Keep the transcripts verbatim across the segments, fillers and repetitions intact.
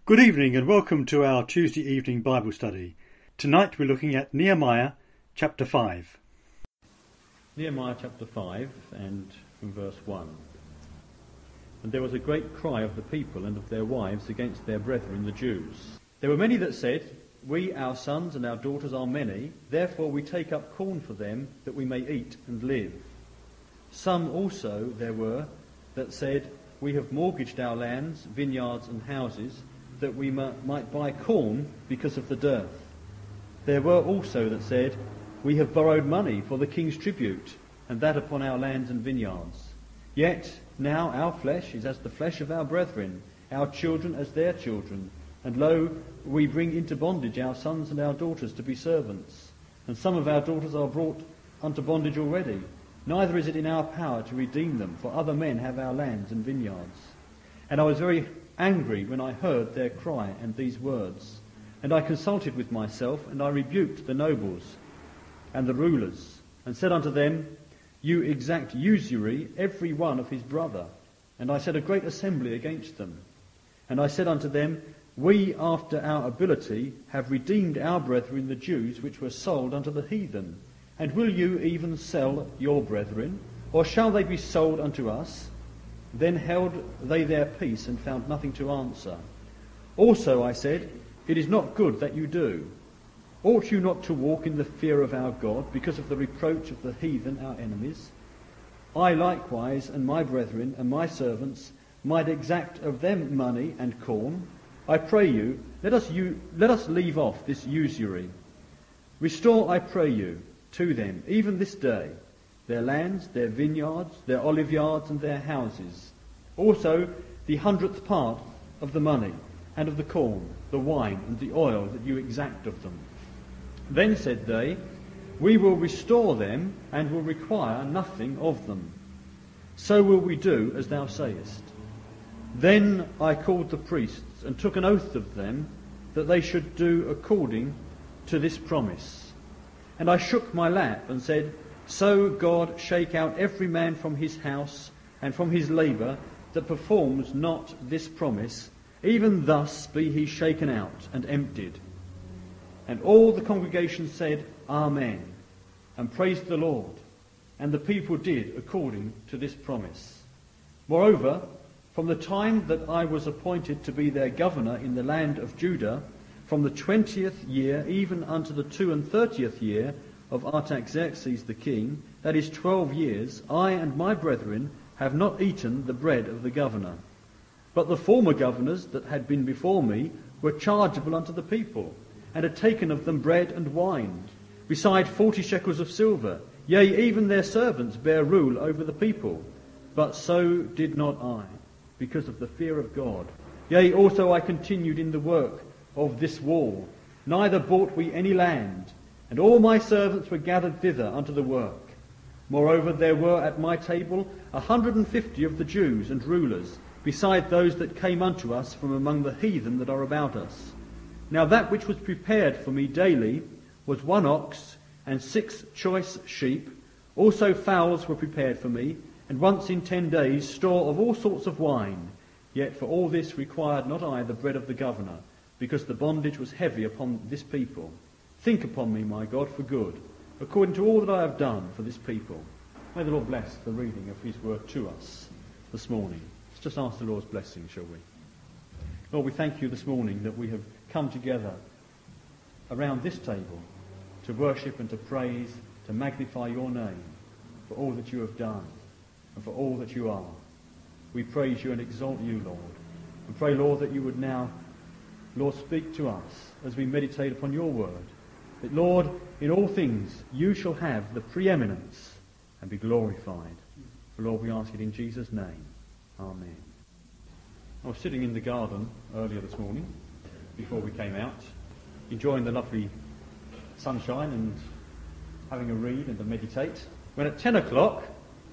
Good evening and welcome to our Tuesday evening Bible study. Tonight we're looking at Nehemiah chapter five. Nehemiah chapter five and from verse one. And there was a great cry of the people and of their wives against their brethren the Jews. There were many that said, We, our sons and our daughters are many, therefore we take up corn for them that we may eat and live. Some also there were that said, We have mortgaged our lands, vineyards and houses, that we might buy corn because of the dearth. There were also that said, We have borrowed money for the king's tribute, and that upon our lands and vineyards. Yet now our flesh is as the flesh of our brethren, our children as their children. And lo, we bring into bondage our sons and our daughters to be servants. And some of our daughters are brought unto bondage already. Neither is it in our power to redeem them, for other men have our lands and vineyards. And I was very angry when I heard their cry and these words. And I consulted with myself, and I rebuked the nobles and the rulers, and said unto them, You exact usury every one of his brother. And I set a great assembly against them. And I said unto them, We after our ability have redeemed our brethren the Jews, which were sold unto the heathen. And will you even sell your brethren, or shall they be sold unto us? Then held they their peace, and found nothing to answer. Also I said, It is not good that you do. Ought you not to walk in the fear of our God, because of the reproach of the heathen, our enemies? I likewise, and my brethren, and my servants, might exact of them money and corn. I pray you, let us, u- let us leave off this usury. Restore, I pray you, to them, even this day, their lands, their vineyards, their olive yards, and their houses. Also the hundredth part of the money, and of the corn, the wine, and the oil that you exact of them. Then said they, We will restore them, and will require nothing of them. So will we do as thou sayest. Then I called the priests, and took an oath of them, that they should do according to this promise. And I shook my lap, and said, So God shake out every man from his house, and from his labour, that performs not this promise, even thus be he shaken out and emptied. And all the congregation said, Amen, and praised the Lord. And the people did according to this promise. Moreover, from the time that I was appointed to be their governor in the land of Judah, from the twentieth year even unto the two and thirtieth year of Artaxerxes the king, that is twelve years, I and my brethren have not eaten the bread of the governor. But the former governors that had been before me were chargeable unto the people, and had taken of them bread and wine, beside forty shekels of silver. Yea, even their servants bare rule over the people. But so did not I, because of the fear of God. Yea, also I continued in the work of this wall. Neither bought we any land, and all my servants were gathered thither unto the work. Moreover, there were at my table a hundred and fifty of the Jews and rulers, beside those that came unto us from among the heathen that are about us. Now that which was prepared for me daily was one ox and six choice sheep. Also fowls were prepared for me, and once in ten days store of all sorts of wine. Yet for all this required not I the bread of the governor, because the bondage was heavy upon this people. Think upon me, my God, for good, according to all that I have done for this people. May the Lord bless the reading of his word to us this morning. Let's just ask the Lord's blessing, shall we? Lord, we thank you this morning that we have come together around this table to worship and to praise, to magnify your name for all that you have done and for all that you are. We praise you and exalt you, Lord. And pray, Lord, that you would now, Lord, speak to us as we meditate upon your word. That, Lord, in all things you shall have the preeminence and be glorified. For, Lord, we ask it in Jesus' name. Amen. I was sitting in the garden earlier this morning, before we came out, enjoying the lovely sunshine and having a read and to meditate, when at ten o'clock,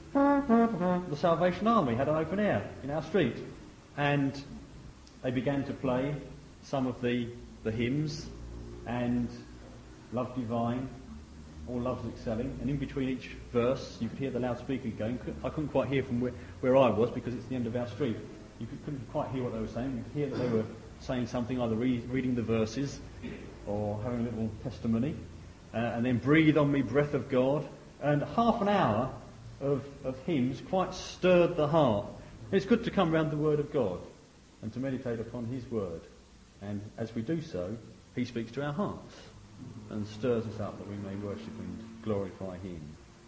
the Salvation Army had an open air in our street, and they began to play some of the, the hymns, and Love Divine, All Love's Excelling, and in between each verse you could hear the loudspeaker going. I couldn't quite hear from where, where I was because it's the end of our street. You couldn't quite hear what they were saying. You could hear that they were saying something, either re- reading the verses or having a little testimony, uh, and then breathe on me, breath of God, and half an hour of, of hymns quite stirred the heart. It's good to come round the Word of God and to meditate upon His Word, and as we do so, He speaks to our hearts and stirs us up that we may worship and glorify Him.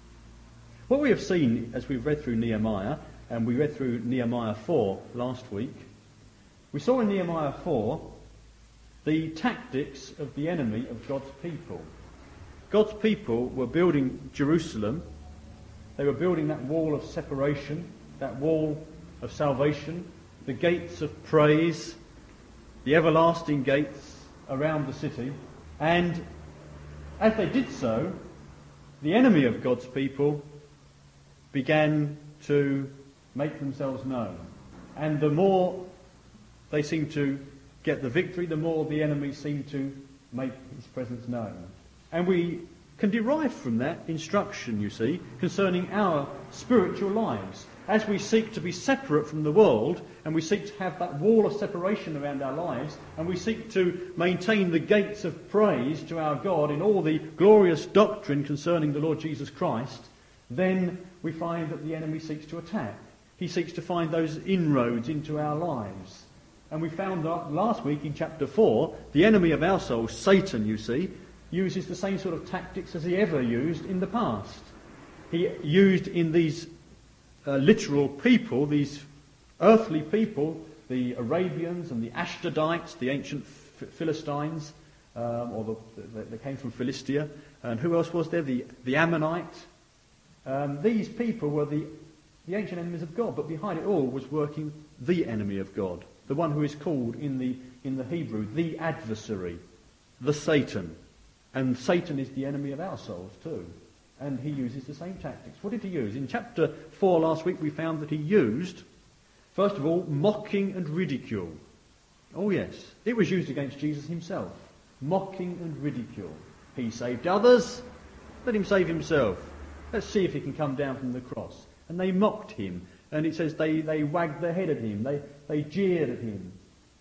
What we have seen as we've read through Nehemiah, and we read through Nehemiah four last week, we saw in Nehemiah four the tactics of the enemy of God's people. God's people were building Jerusalem. They were building that wall of separation, that wall of salvation, the gates of praise, the everlasting gates around the city. And as they did so, the enemy of God's people began to make themselves known. And the more they seemed to get the victory, the more the enemy seemed to make his presence known. And we can derive from that instruction, you see, concerning our spiritual lives. As we seek to be separate from the world, and we seek to have that wall of separation around our lives, and we seek to maintain the gates of praise to our God in all the glorious doctrine concerning the Lord Jesus Christ, then we find that the enemy seeks to attack. He seeks to find those inroads into our lives. And we found that last week in chapter four, the enemy of our souls, Satan, you see, uses the same sort of tactics as he ever used in the past. He used in these uh, literal people, these earthly people, the Arabians and the Ashdodites, the ancient Philistines, um, or the, the, they came from Philistia. And who else was there? The, the Ammonites. Um, these people were the, the ancient enemies of God, but behind it all was working the enemy of God, the one who is called in the, in the Hebrew, the adversary, the Satan. And Satan is the enemy of our souls too. And he uses the same tactics. What did he use? In chapter four last week we found that he used, first of all, mocking and ridicule. Oh yes, it was used against Jesus himself. Mocking and ridicule. He saved others, let him save himself. Let's see if he can come down from the cross. And they mocked him. And it says they, they wagged their head at him. They, they jeered at him.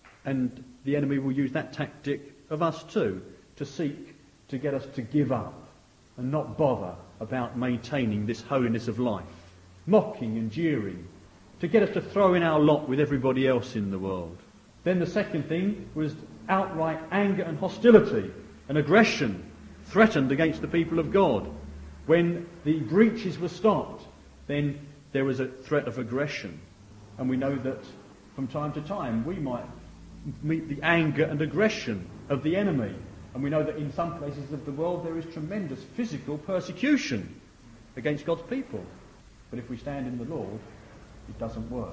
And the enemy will use that tactic of us too, to seek to get us to give up and not bother about maintaining this holiness of life. Mocking and jeering, to get us to throw in our lot with everybody else in the world. Then the second thing was outright anger and hostility and aggression threatened against the people of God. When the breaches were stopped, then there was a threat of aggression. And we know that from time to time we might meet the anger and aggression of the enemy. And we know that in some places of the world there is tremendous physical persecution against God's people. But if we stand in the Lord, it doesn't work.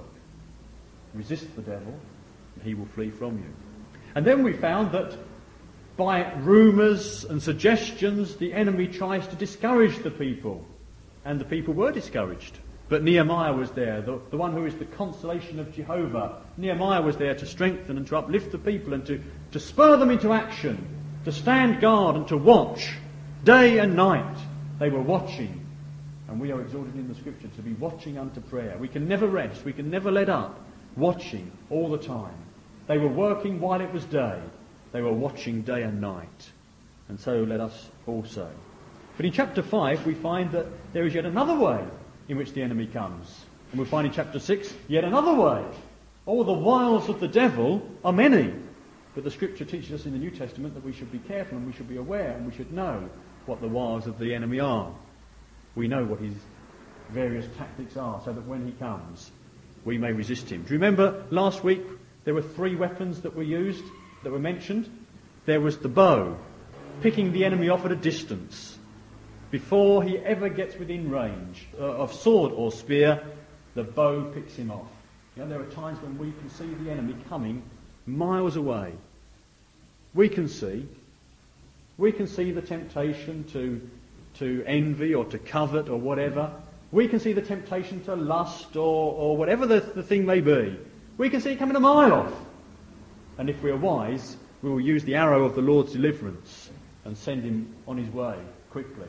Resist the devil, and he will flee from you. And then we found that by rumours and suggestions, the enemy tries to discourage the people. And the people were discouraged. But Nehemiah was there, the, the one who is the consolation of Jehovah. Nehemiah was there to strengthen and to uplift the people and to, to spur them into action, to stand guard and to watch day and night. They were watching. And we are exhorted in the Scripture to be watching unto prayer. We can never rest. We can never let up. Watching all the time. They were working while it was day. They were watching day and night. And so let us also. But in chapter five we find that there is yet another way in which the enemy comes. And we'll find in chapter six yet another way. All the wiles of the devil are many. But the Scripture teaches us in the New Testament that we should be careful and we should be aware and we should know what the wiles of the enemy are. We know what his various tactics are so that when he comes we may resist him. Do you remember last week there were three weapons that were used, that were mentioned? There was the bow, picking the enemy off at a distance. Before he ever gets within range uh, of sword or spear, the bow picks him off. You know, there are times when we can see the enemy coming miles away. We can see. We can see the temptation to, to envy or to covet or whatever. We can see the temptation to lust or, or whatever the, the thing may be. We can see it coming a mile off. And if we're wise, we will use the arrow of the Lord's deliverance and send him on his way quickly.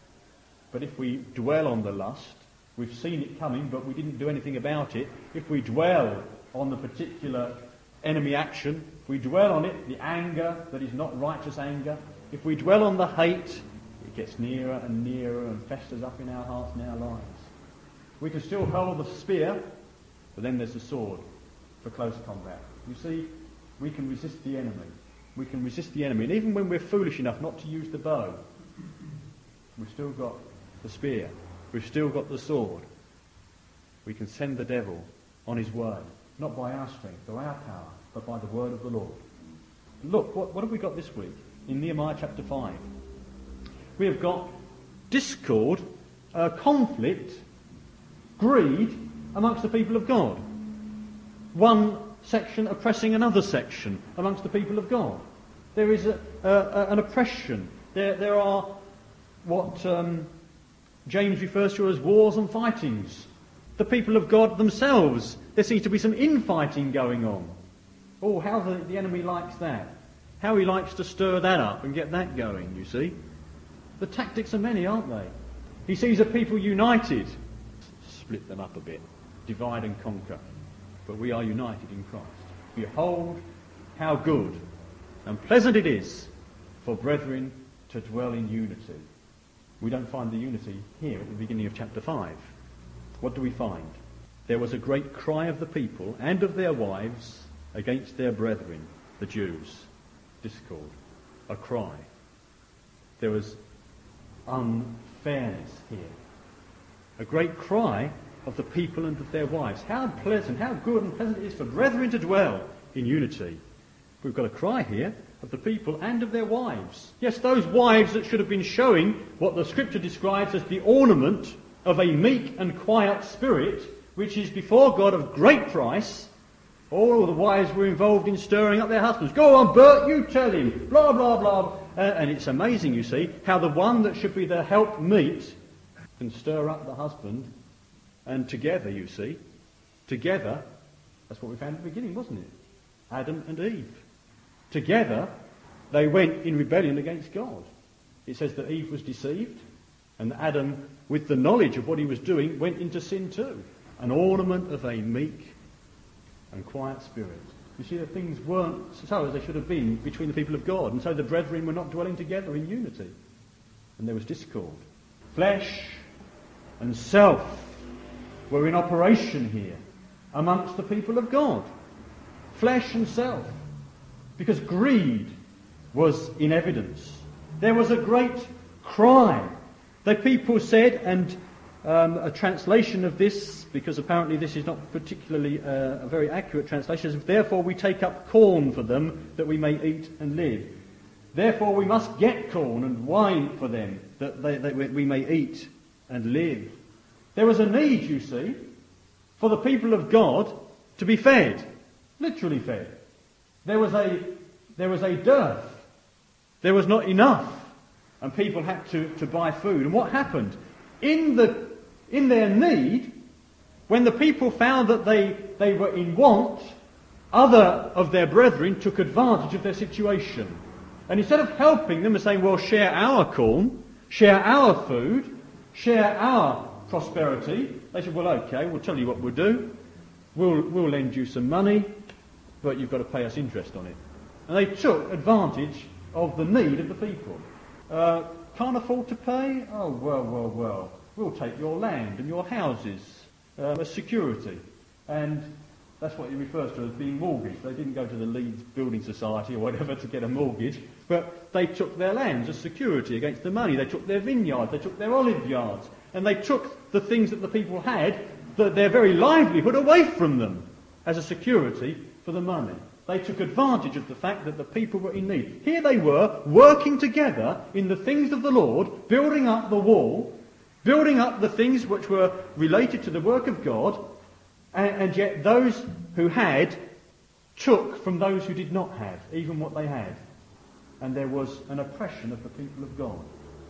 But if we dwell on the lust, we've seen it coming, but we didn't do anything about it. If we dwell on the particular enemy action, if we dwell on it, the anger that is not righteous anger, if we dwell on the hate, it gets nearer and nearer and festers up in our hearts and our lives. We can still hold the spear, but then there's the sword for close combat. You see, we can resist the enemy. We can resist the enemy. And even when we're foolish enough not to use the bow, we've still got the spear. We've still got the sword. We can send the devil on his way, not by our strength or our power, but by the word of the Lord. Look, what, what have we got this week in Nehemiah chapter five? We have got discord, uh, conflict, greed amongst the people of God. One section oppressing another section amongst the people of God. There is a, a, a, an oppression. There, there are what um, James refers to as wars and fightings. The people of God themselves, there seems to be some infighting going on. Oh, how the, the enemy likes that. How he likes to stir that up and get that going, you see. The tactics are many, aren't they? He sees a people united. Split them up a bit. Divide and conquer. But we are united in Christ. Behold how good and pleasant it is for brethren to dwell in unity. We don't find the unity here at the beginning of chapter five. What do we find? There was a great cry of the people and of their wives against their brethren, the Jews. Discord. A cry. There was unfairness here. A great cry of the people and of their wives. How pleasant, how good and pleasant it is for brethren to dwell in unity. We've got a cry here of the people and of their wives. Yes, those wives that should have been showing what the Scripture describes as the ornament of a meek and quiet spirit, which is before God of great price. All the wives were involved in stirring up their husbands. Go on, Bert, you tell him. Blah, blah, blah. Uh, and it's amazing, you see, how the one that should be the helpmeet can stir up the husband. And together, you see, together, that's what we found at the beginning, wasn't it? Adam and Eve. Together, they went in rebellion against God. It says that Eve was deceived, and Adam, with the knowledge of what he was doing, went into sin too. An ornament of a meek and quiet spirit. You see, that things weren't so as they should have been between the people of God, and so the brethren were not dwelling together in unity. And there was discord. Flesh and self were in operation here amongst the people of God. Flesh and self. Because greed was in evidence. There was a great cry. The people said, and um, a translation of this, because apparently this is not particularly uh, a very accurate translation, is, therefore we take up corn for them that we may eat and live. Therefore we must get corn and wine for them that, they, that we may eat and live. There was a need, you see, for the people of God to be fed, literally fed. There was a there was a dearth. There was not enough, and people had to, to buy food. And what happened? In the in their need, when the people found that they, they were in want, other of their brethren took advantage of their situation. And instead of helping them and saying, well, share our corn, share our food, share our prosperity, they said, well, okay, we'll tell you what we'll do. We'll, we'll lend you some money, but you've got to pay us interest on it. And they took advantage of the need of the people. Uh, can't afford to pay? Oh, well, well, well. We'll take your land and your houses uh, as security. And that's what he refers to as being mortgaged. They didn't go to the Leeds Building Society or whatever to get a mortgage, but they took their lands as security against the money. They took their vineyards, they took their olive yards, and they took the things that the people had, the, their very livelihood, away from them as a security for the money. They took advantage of the fact that the people were in need. Here they were, working together in the things of the Lord, building up the wall, building up the things which were related to the work of God, and, and yet those who had took from those who did not have, even what they had. And there was an oppression of the people of God.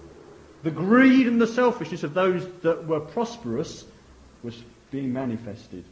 The greed and the selfishness of those that were prosperous was being manifested.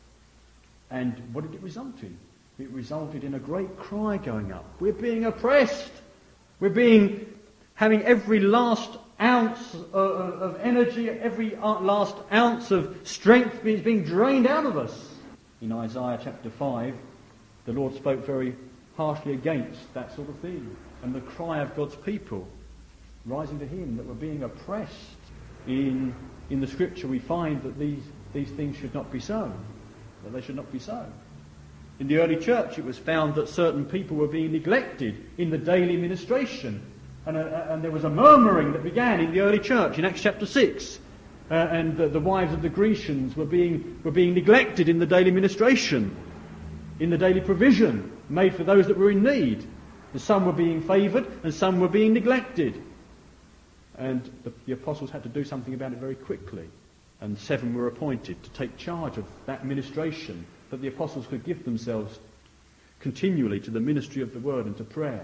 And what did it result in? It resulted in a great cry going up. We're being oppressed. We're being, having every last ounce of, of energy, every last ounce of strength is being drained out of us. In Isaiah chapter five, the Lord spoke very harshly against that sort of thing. And the cry of God's people rising to him that were being oppressed. In in the scripture we find that these, these things should not be so. That they should not be so. In the early church it was found that certain people were being neglected in the daily ministration. And, uh, and there was a murmuring that began in the early church in Acts chapter six. Uh, and the, the wives of the Grecians were being, were being neglected in the daily ministration, in the daily provision made for those that were in need. And some were being favoured and some were being neglected. And the, the apostles had to do something about it very quickly. And seven were appointed to take charge of that ministration, that the apostles could give themselves continually to the ministry of the word and to prayer.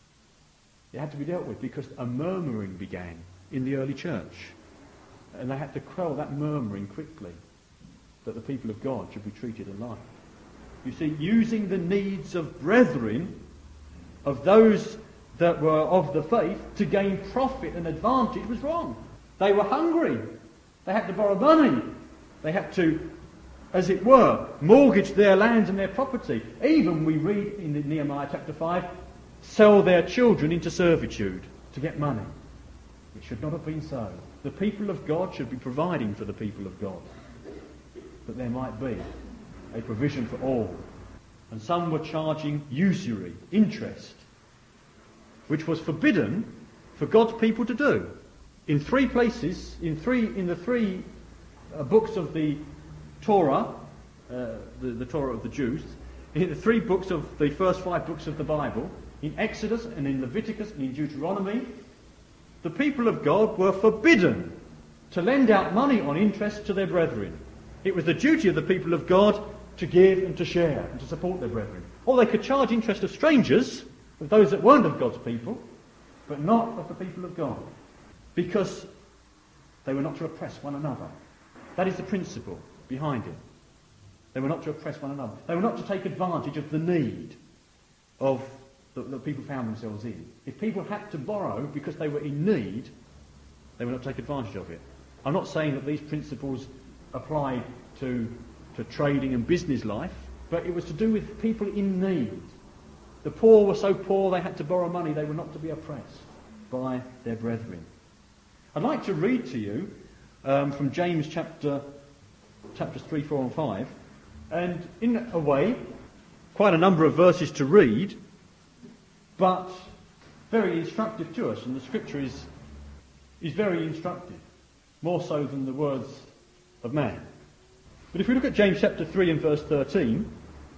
It had to be dealt with because a murmuring began in the early church. And they had to quell that murmuring quickly, that the people of God should be treated alike. You see, using the needs of brethren, of those that were of the faith, to gain profit and advantage was wrong. They were hungry. They had to borrow money. They had to, as it were, mortgage their lands and their property. Even, we read in Nehemiah chapter five, sell their children into servitude to get money. It should not have been so. The people of God should be providing for the people of God, that there might be a provision for all. And some were charging usury, interest, which was forbidden for God's people to do. In three places, in three, in the three uh, books of the Torah, uh, the, the Torah of the Jews, in the three books of the first five books of the Bible, in Exodus and in Leviticus and in Deuteronomy, the people of God were forbidden to lend out money on interest to their brethren. It was the duty of the people of God to give and to share and to support their brethren. Or they could charge interest of strangers, of those that weren't of God's people, but not of the people of God, because they were not to oppress one another. That is the principle behind it. They were not to oppress one another. They were not to take advantage of the need of that, that people found themselves in. If people had to borrow because they were in need, they were not to take advantage of it. I'm not saying that these principles applied to, to trading and business life, but it was to do with people in need. The poor were so poor they had to borrow money. They were not to be oppressed by their brethren. I'd like to read to you um, from James chapter chapters three, four and five, and in a way, quite a number of verses to read, but very instructive to us, and the scripture is, is very instructive, more so than the words of man. But if we look at James chapter three and verse thirteen,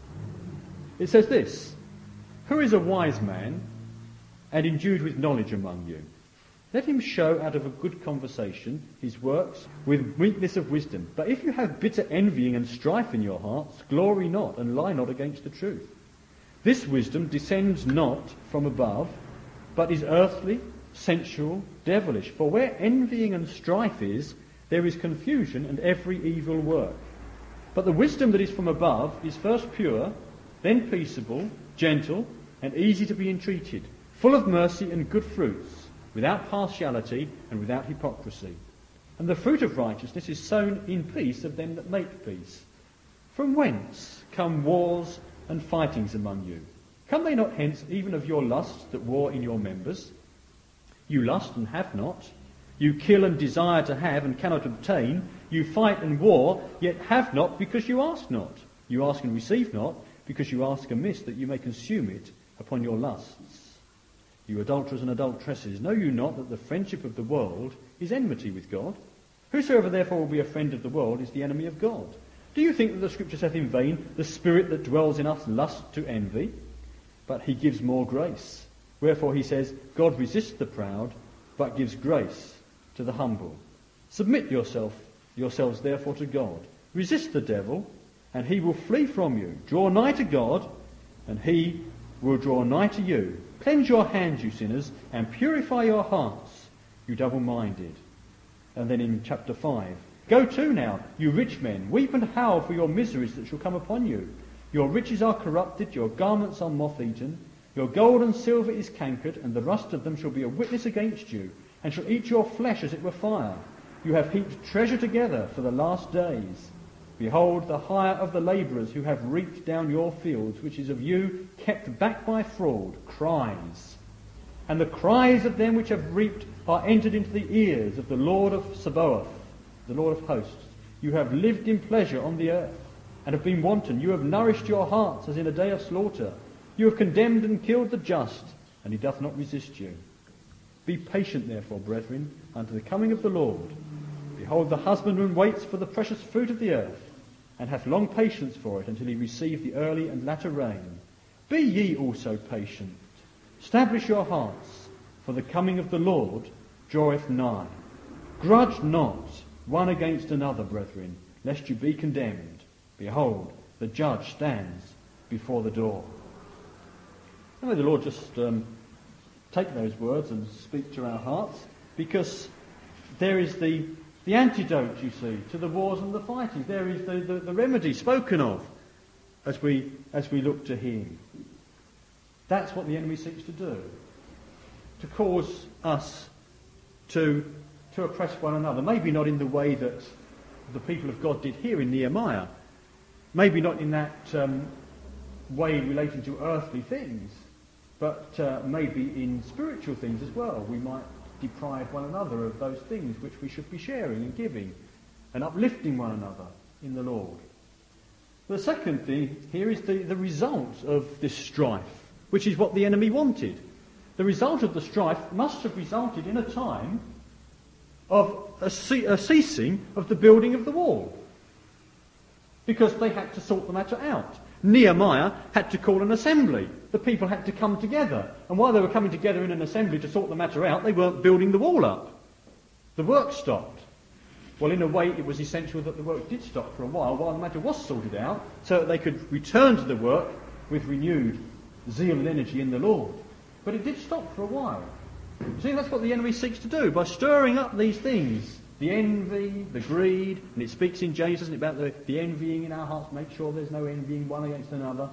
it says this: "Who is a wise man and endued with knowledge among you? Let him show out of a good conversation his works with meekness of wisdom. But if you have bitter envying and strife in your hearts, glory not and lie not against the truth. This wisdom descends not from above, but is earthly, sensual, devilish. For where envying and strife is, there is confusion and every evil work. But the wisdom that is from above is first pure, then peaceable, gentle, and easy to be entreated, full of mercy and good fruits, without partiality and without hypocrisy. And the fruit of righteousness is sown in peace of them that make peace. From whence come wars and fightings among you? Come they not hence even of your lusts that war in your members? You lust and have not. You kill and desire to have and cannot obtain. You fight and war, yet have not because you ask not. You ask and receive not, because you ask amiss, that you may consume it upon your lusts. You adulterers and adulteresses, know you not that the friendship of the world is enmity with God? Whosoever therefore will be a friend of the world is the enemy of God. Do you think that the Scripture saith in vain, the Spirit that dwells in us lusts to envy? But he gives more grace. Wherefore he says, God resists the proud, but gives grace to the humble. Submit yourself, yourselves therefore to God. Resist the devil, and he will flee from you. Draw nigh to God, and he will draw nigh to you. Cleanse your hands, you sinners, and purify your hearts, you double-minded." And then in chapter five, "Go to now, you rich men, weep and howl for your miseries that shall come upon you. Your riches are corrupted, your garments are moth-eaten, your gold and silver is cankered, and the rust of them shall be a witness against you, and shall eat your flesh as it were fire. You have heaped treasure together for the last days. Behold, the hire of the labourers who have reaped down your fields, which is of you kept back by fraud, cries. And the cries of them which have reaped are entered into the ears of the Lord of Sabaoth, the Lord of hosts. You have lived in pleasure on the earth, and have been wanton. You have nourished your hearts as in a day of slaughter. You have condemned and killed the just, and he doth not resist you. Be patient, therefore, brethren, unto the coming of the Lord. Behold, the husbandman waits for the precious fruit of the earth, and hath long patience for it until he receive the early and latter rain. Be ye also patient. Establish your hearts, for the coming of the Lord draweth nigh. Grudge not one against another, brethren, lest you be condemned. Behold, the judge stands before the door. May the Lord just um, take those words and speak to our hearts, because there is the The antidote, you see, to the wars and the fighting. There is the, the, the remedy spoken of as we as we look to him. That's what the enemy seeks to do. To cause us to, to oppress one another. Maybe not in the way that the people of God did here in Nehemiah. Maybe not in that um, way relating to earthly things. But uh, maybe in spiritual things as well. We might deprive one another of those things which we should be sharing and giving and uplifting one another in the Lord. The second thing here is the, the result of this strife, which is what the enemy wanted. The result of the strife must have resulted in a time of a, ce- a ceasing of the building of the wall, because they had to sort the matter out. Nehemiah had to call an assembly. The people had to come together. And while they were coming together in an assembly to sort the matter out, they weren't building the wall up. The work stopped. Well, in a way, it was essential that the work did stop for a while, while the matter was sorted out, so that they could return to the work with renewed zeal and energy in the Lord. But it did stop for a while. See, that's what the enemy seeks to do, by stirring up these things. The envy, the greed, and it speaks in James, doesn't it, about the, the envying in our hearts. Make sure there's no envying one against another.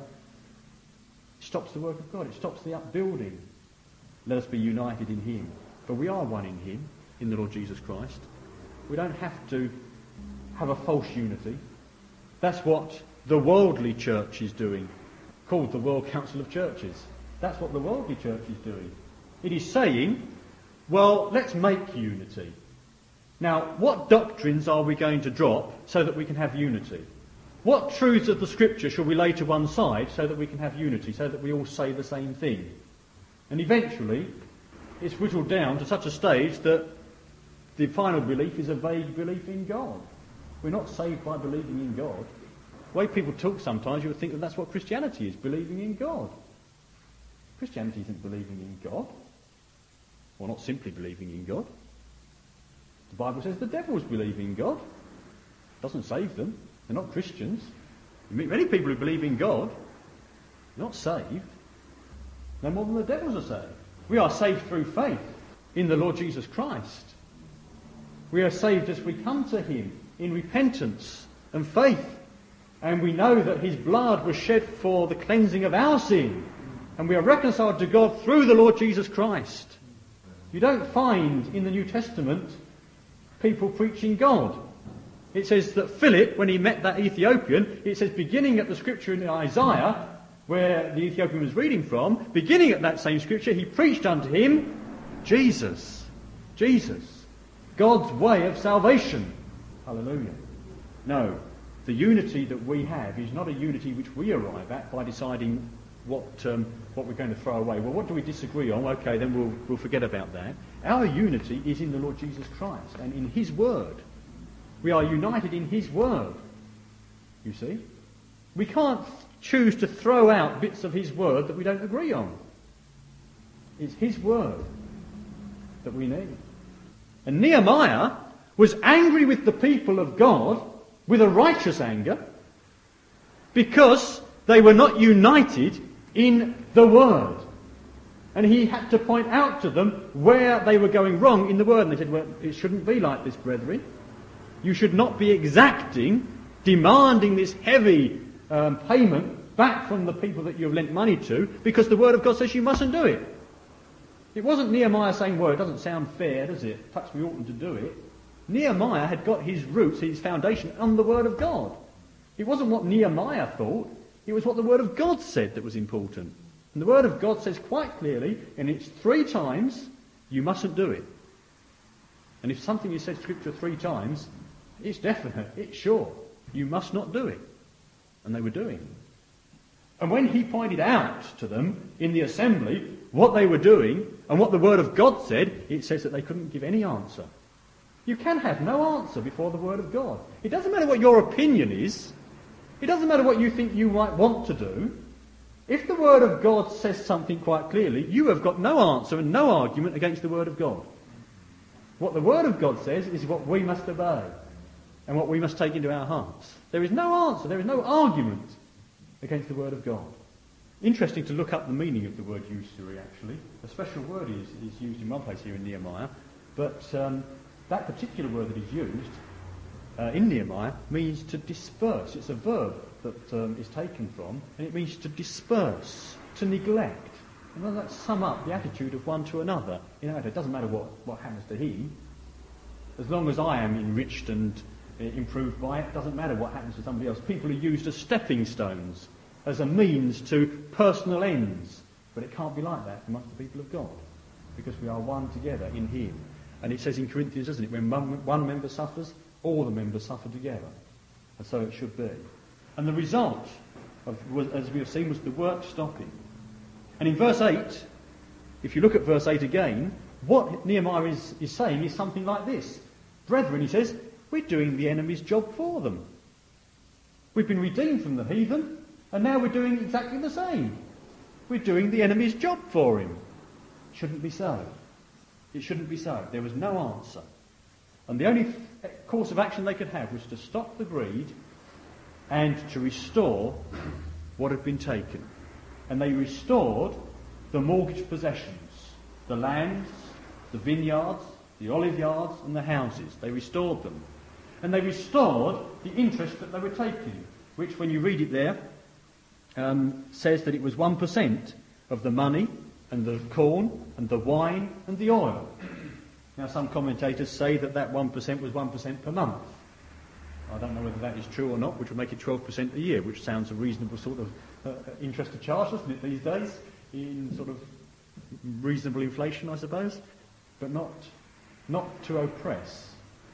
It stops the work of God. It stops the upbuilding. Let us be united in him. For we are one in him, in the Lord Jesus Christ. We don't have to have a false unity. That's what the worldly church is doing, called the World Council of Churches. That's what the worldly church is doing. It is saying, well, let's make unity. Now, what doctrines are we going to drop so that we can have unity? What truths of the Scripture shall we lay to one side so that we can have unity, so that we all say the same thing? And eventually, it's whittled down to such a stage that the final belief is a vague belief in God. We're not saved by believing in God. The way people talk sometimes, you would think that that's what Christianity is, believing in God. Christianity isn't believing in God. Or not simply believing in God. The Bible says the devils believe in God. It doesn't save them. They're not Christians. You meet many people who believe in God. They're not saved. No more than the devils are saved. We are saved through faith in the Lord Jesus Christ. We are saved as we come to him in repentance and faith. And we know that his blood was shed for the cleansing of our sin. And we are reconciled to God through the Lord Jesus Christ. You don't find in the New Testament people preaching God. It says that Philip, when he met that Ethiopian, it says beginning at the scripture in Isaiah, where the Ethiopian was reading from, beginning at that same scripture, he preached unto him Jesus. Jesus. God's way of salvation. Hallelujah. No, the unity that we have is not a unity which we arrive at by deciding what um, what we're going to throw away. Well, what do we disagree on? Okay, then we'll we'll forget about that. Our unity is in the Lord Jesus Christ and in his word. We are united in his word. You see? We can't choose to throw out bits of his word that we don't agree on. It's his word that we need. And Nehemiah was angry with the people of God with a righteous anger because they were not united in the word. And he had to point out to them where they were going wrong in the word. And they said, well, it shouldn't be like this, brethren. You should not be exacting, demanding this heavy um, payment back from the people that you've lent money to, because the word of God says you mustn't do it. It wasn't Nehemiah saying, well, it doesn't sound fair, does it? Perhaps we oughtn't to do it. Nehemiah had got his roots, his foundation, on the word of God. It wasn't what Nehemiah thought, it was what the Word of God said that was important. And the Word of God says quite clearly, and it's three times, you mustn't do it. And if something is said in Scripture three times, it's definite, it's sure. You must not do it. And they were doing it. And when he pointed out to them in the assembly what they were doing and what the Word of God said, it says that they couldn't give any answer. You can have no answer before the Word of God. It doesn't matter what your opinion is. It doesn't matter what you think you might want to do. If the Word of God says something quite clearly, you have got no answer and no argument against the Word of God. What the Word of God says is what we must obey and what we must take into our hearts. There is no answer, there is no argument against the Word of God. Interesting to look up the meaning of the word usury, actually. A special word is, is used in one place here in Nehemiah, but um, that particular word that is used uh, in Nehemiah means to disperse. It's a verb that um, is taken from, and it means to disperse, to neglect. And doesn't that sum up the attitude of one to another? You know, it doesn't matter what, what happens to him. As long as I am enriched and uh, improved by it, it doesn't matter what happens to somebody else. People are used as stepping stones, as a means to personal ends. But it can't be like that amongst the people of God, because we are one together in him. And it says in Corinthians, doesn't it, when one, one member suffers, all the members suffer together. And so it should be. And the result, of, was, as we have seen, was the work stopping. And in verse eight, if you look at verse eight again, what Nehemiah is, is saying is something like this. Brethren, he says, we're doing the enemy's job for them. We've been redeemed from the heathen, and now we're doing exactly the same. We're doing the enemy's job for him. It shouldn't be so. It shouldn't be so. There was no answer. And the only f- course of action they could have was to stop the greed and to restore what had been taken. And they restored the mortgaged possessions, the lands, the vineyards, the olive yards and the houses. They restored them. And they restored the interest that they were taking, which when you read it there, um, says that it was one percent of the money and the corn and the wine and the oil. Now some commentators say that that one percent was one percent per month. I don't know whether that is true or not, which would make it twelve percent a year, which sounds a reasonable sort of uh, interest to charge, doesn't it, these days, in sort of reasonable inflation, I suppose, but not, not to oppress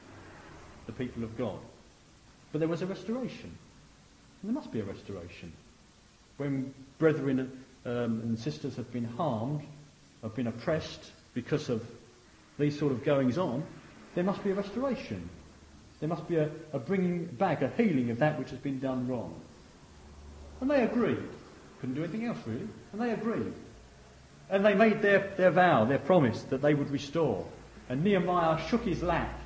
the people of God. But there was a restoration. And there must be a restoration. When brethren um, and sisters have been harmed, have been oppressed because of these sort of goings on, there must be a restoration. There must be a, a bringing back, a healing of that which has been done wrong. And they agreed. Couldn't do anything else, really. And they agreed. And they made their, their vow, their promise, that they would restore. And Nehemiah shook his lap.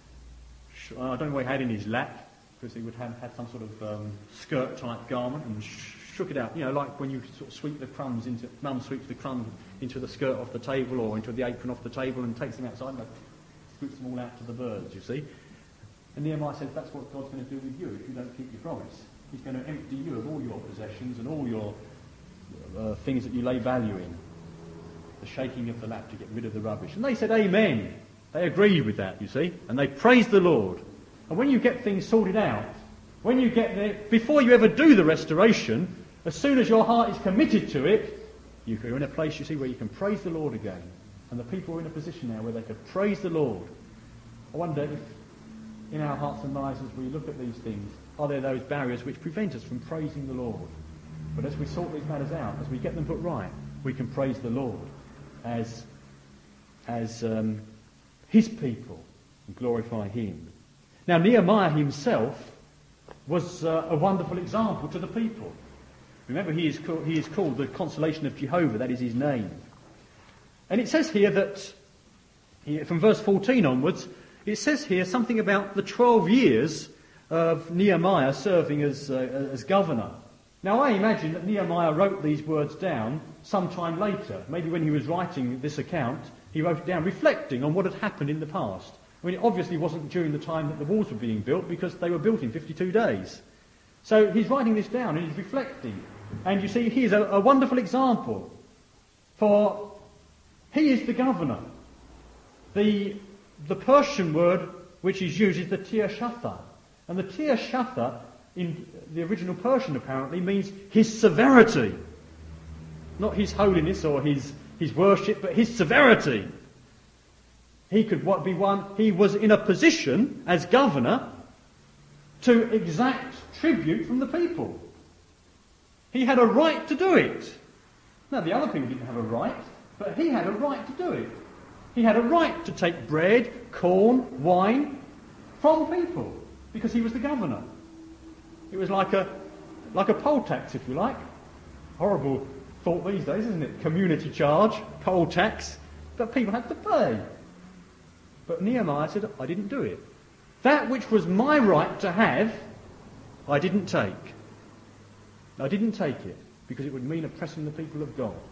I don't know what he had in his lap, because he would have had some sort of um, skirt-type garment, and sh- shook it out. You know, like when you sort of sweep the crumbs into, mum sweeps the crumbs into the skirt off the table or into the apron off the table and takes them outside and scoops them all out to the birds, you see. And Nehemiah says that's what God's going to do with you if you don't keep your promise. He's going to empty you of all your possessions and all your uh, things that you lay value in. The shaking of the lap to get rid of the rubbish. And they said amen. They agreed with that, you see. And they praised the Lord. And when you get things sorted out, when you get there, before you ever do the restoration, as soon as your heart is committed to it, you're in a place, you see, where you can praise the Lord again. And the people are in a position now where they could praise the Lord. I wonder if in our hearts and lives, as we look at these things, are there those barriers which prevent us from praising the Lord? But as we sort these matters out, as we get them put right, we can praise the Lord as, as um, his people and glorify him. Now, Nehemiah himself was uh, a wonderful example to the people. Remember, he is, called, he is called the consolation of Jehovah, that is his name. And it says here that, from verse fourteen onwards, it says here something about the twelve years of Nehemiah serving as, uh, as governor. Now, I imagine that Nehemiah wrote these words down sometime later. Maybe when he was writing this account, he wrote it down, reflecting on what had happened in the past. I mean, it obviously wasn't during the time that the walls were being built, because they were built in fifty-two days. So he's writing this down and he's reflecting. And you see, he is a, a wonderful example. For he is the governor. The, the Persian word which is used is the Tirshatha. And the Tirshatha in the original Persian apparently means his severity. Not his holiness or his, his worship, but his severity. He could what be one, he was in a position as governor to exact tribute from the people. He had a right to do it. Now the other people didn't have a right, but he had a right to do it. He had a right to take bread, corn, wine from people, because he was the governor. It was like a like a poll tax, if you like. Horrible thought these days, isn't it? Community charge, poll tax, that people had to pay. But Nehemiah said, I didn't do it. That which was my right to have, I didn't take. I didn't take it, because it would mean oppressing the people of God.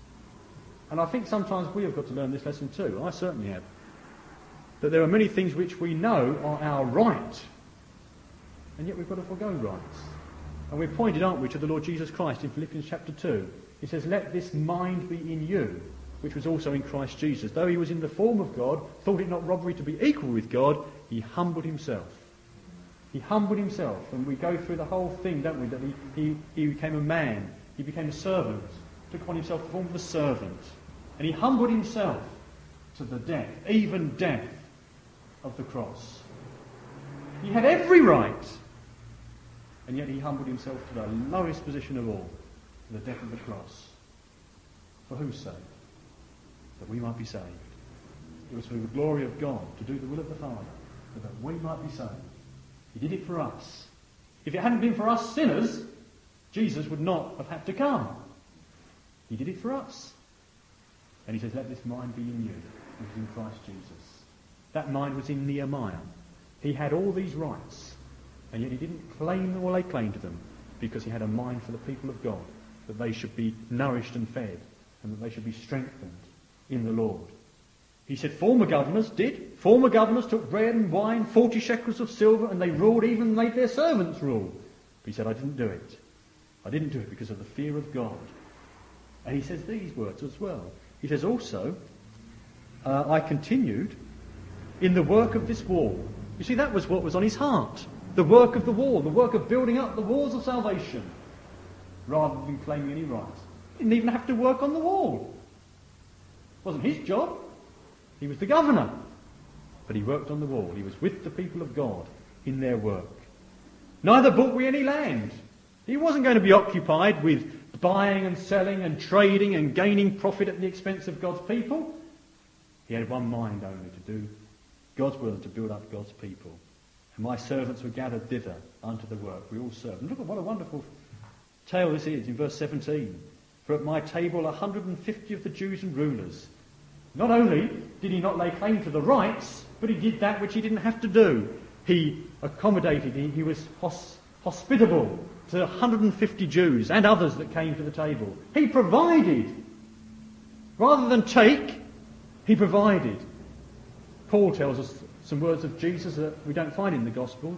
And I think sometimes we have got to learn this lesson too. I certainly have. That there are many things which we know are our right, and yet we've got to forego rights. And we're pointed, aren't we, to the Lord Jesus Christ in Philippians chapter two. He says, let this mind be in you, which was also in Christ Jesus. Though he was in the form of God, thought it not robbery to be equal with God, he humbled himself. He humbled himself. And we go through the whole thing, don't we, that he, he, he became a man. He became a servant. Took upon himself the form of a servant. And he humbled himself to the death, even death of the cross. He had every right. And yet he humbled himself to the lowest position of all, the death of the cross. For whose sake? That we might be saved. It was for the glory of God, to do the will of the Father, so that we might be saved. He did it for us. If it hadn't been for us sinners, Jesus would not have had to come. He did it for us. And he says, let this mind be in you, which is in Christ Jesus. That mind was in Nehemiah. He had all these rights, and yet he didn't claim them or lay claim to them, because he had a mind for the people of God, that they should be nourished and fed, and that they should be strengthened in the Lord. He said former governors did. Former governors took bread and wine, forty shekels of silver, and they ruled, even made their servants rule. But he said, I didn't do it. I didn't do it because of the fear of God. And he says these words as well. He says also, uh, I continued in the work of this wall. You see, that was what was on his heart. The work of the wall, the work of building up the walls of salvation, rather than claiming any rights. He didn't even have to work on the wall. It wasn't his job. He was the governor. But he worked on the wall. He was with the people of God in their work. Neither bought we any land. He wasn't going to be occupied with buying and selling and trading and gaining profit at the expense of God's people. He had one mind only, to do God's will and to build up God's people. And my servants were gathered thither unto the work. We all served. And look at what a wonderful tale this is in verse seventeen. For at my table a hundred and fifty of the Jews and rulers. Not only did he not lay claim to the rights, but he did that which he didn't have to do. He accommodated, he, he was hos, hospitable to one hundred and fifty Jews and others that came to the table. He provided. Rather than take, he provided. Paul tells us some words of Jesus that we don't find in the Gospel.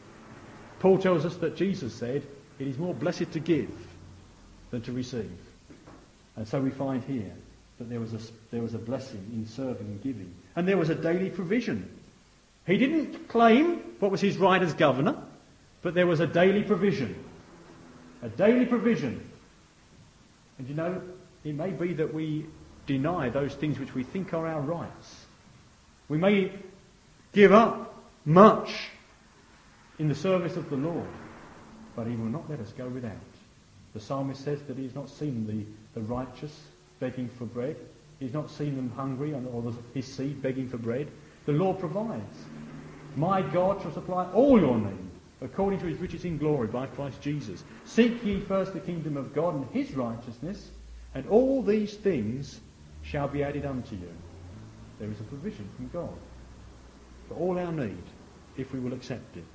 Paul tells us that Jesus said, it is more blessed to give than to receive. And so we find here that there was a, there was a blessing in serving and giving. And there was a daily provision. He didn't claim what was his right as governor, but there was a daily provision. A daily provision. And you know, it may be that we deny those things which we think are our rights. We may give up much in the service of the Lord, but he will not let us go without. The psalmist says that he has not seen the, the righteous begging for bread. He's not seen them hungry, or the, his seed begging for bread. The Lord provides. My God shall supply all your need, according to his riches in glory by Christ Jesus. Seek ye first the kingdom of God and his righteousness, and all these things shall be added unto you. There is a provision from God for all our need, if we will accept it.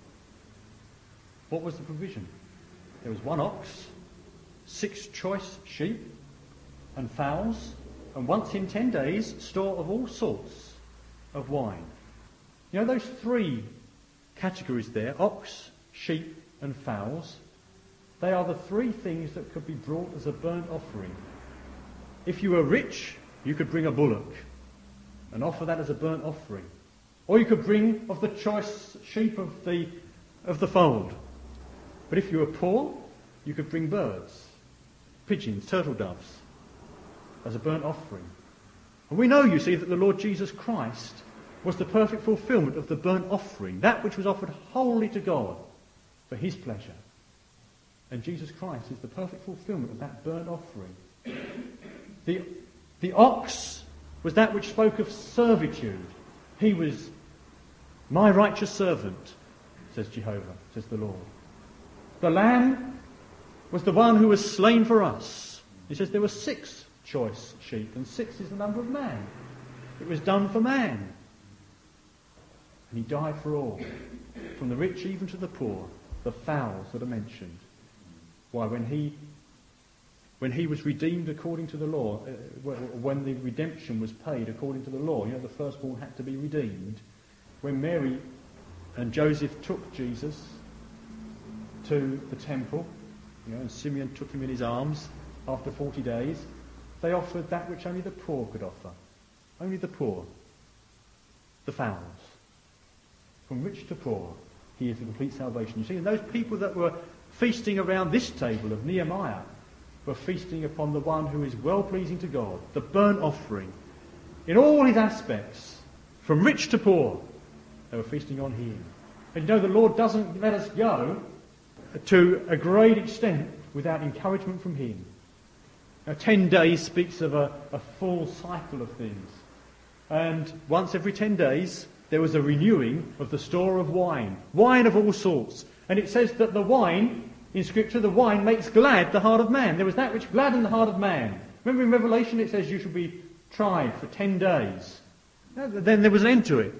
What was the provision? There was one ox, six choice sheep and fowls, and once in ten days, store of all sorts of wine. You know those three categories there, ox, sheep and fowls, they are the three things that could be brought as a burnt offering. If you were rich, you could bring a bullock and offer that as a burnt offering. Or you could bring of the choice sheep of the of the fold. But if you were poor, you could bring birds, pigeons, turtle doves, as a burnt offering. And we know, you see, that the Lord Jesus Christ was the perfect fulfilment of the burnt offering, that which was offered wholly to God for his pleasure. And Jesus Christ is the perfect fulfilment of that burnt offering. The, the ox was that which spoke of servitude. He was my righteous servant, says Jehovah, says the Lord. The lamb was the one who was slain for us. He says there were six choice sheep, and six is the number of man. It was done for man. And he died for all, from the rich even to the poor, the fowls that are mentioned. Why, when he when he was redeemed according to the law, uh, when the redemption was paid according to the law, you know, the firstborn had to be redeemed. When Mary and Joseph took Jesus to the temple, you know, and Simeon took him in his arms after forty days, they offered that which only the poor could offer. Only the poor. The fowls. From rich to poor, he is the complete salvation. You see, and those people that were feasting around this table of Nehemiah were feasting upon the one who is well-pleasing to God, the burnt offering. In all his aspects, from rich to poor, they were feasting on him. And you know, the Lord doesn't let us go to a great extent without encouragement from him. Now, ten days speaks of a, a full cycle of things. And once every ten days, there was a renewing of the store of wine. Wine of all sorts. And it says that the wine, in Scripture, the wine makes glad the heart of man. There was that which gladdened the heart of man. Remember in Revelation it says you shall be tried for ten days. Then there was an end to it.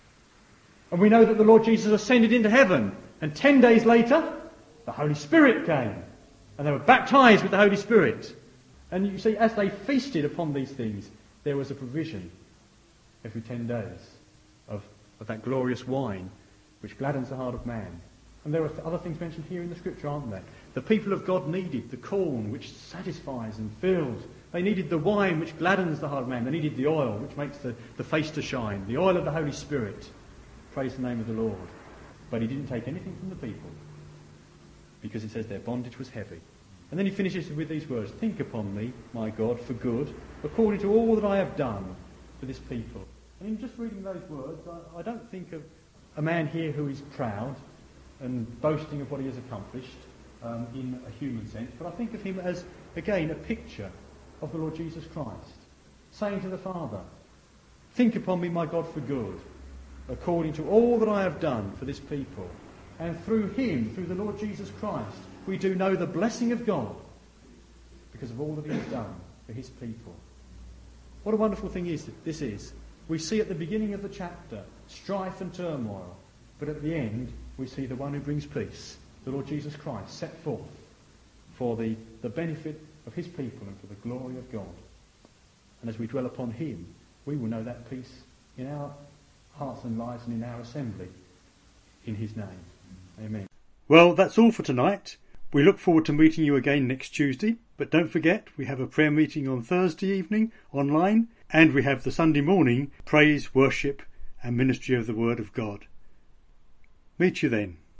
And we know that the Lord Jesus ascended into heaven. And ten days later, the Holy Spirit came. And they were baptized with the Holy Spirit. And you see, as they feasted upon these things, there was a provision every ten days of, of that glorious wine which gladdens the heart of man. And there are other things mentioned here in the Scripture, aren't there? The people of God needed the corn which satisfies and fills. They needed the wine which gladdens the heart of man. They needed the oil which makes the, the face to shine. The oil of the Holy Spirit. Praise the name of the Lord. But he didn't take anything from the people, because it says their bondage was heavy. And then he finishes with these words, think upon me, my God, for good, according to all that I have done for this people. And in just reading those words, I, I don't think of a man here who is proud and boasting of what he has accomplished um, in a human sense, but I think of him as, again, a picture of the Lord Jesus Christ, saying to the Father, think upon me, my God, for good, according to all that I have done for this people. And through him, through the Lord Jesus Christ, we do know the blessing of God because of all that he has done for his people. What a wonderful thing is this is. We see at the beginning of the chapter strife and turmoil, but at the end we see the one who brings peace, the Lord Jesus Christ, set forth for the, the benefit of his people and for the glory of God. And as we dwell upon him, we will know that peace in our hearts and lives and in our assembly in his name. Amen. Well, that's all for tonight. We look forward to meeting you again next Tuesday, but don't forget we have a prayer meeting on Thursday evening online, and we have the Sunday morning praise, worship and ministry of the Word of God. Meet you then.